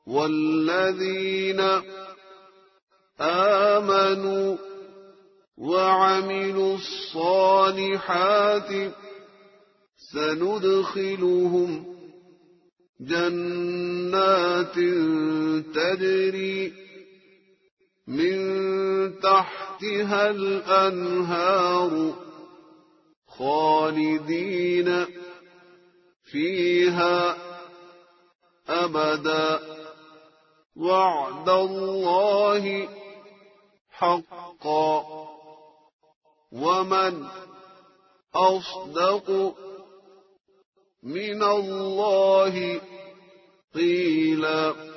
والذين آمنوا وعملوا الصالحات سندخلهم جنات تجري من تحتها الأنهار خالدين فيها أبدا وعد الله حقا ومن أصدق من الله قيلا.